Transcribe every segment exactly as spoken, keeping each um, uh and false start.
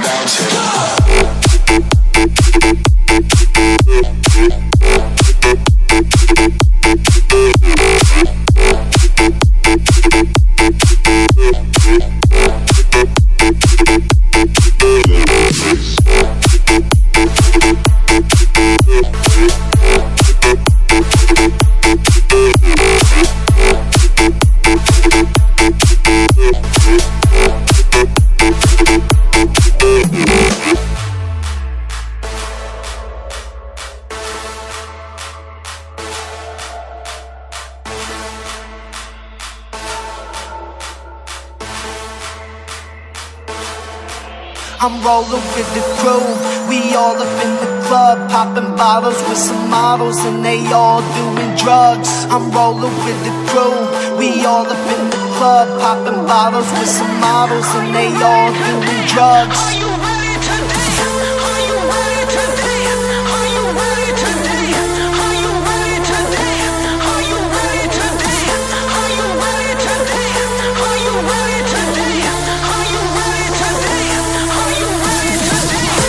I'm rolling with the crew, we all up in the club, popping bottles with some models and they all doing drugs. I'm rolling with the crew, we all up in the club, popping bottles with some models and they all doing drugs. Are you ready to dance? Are you ready to dance? Are you ready to dance? Are you ready to dance? Are you ready to dance? Are you ready to dance? Are you ready to dance? Are you ready to dance? Are you ready to dance?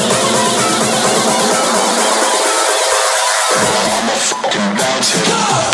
Fucking bounce it.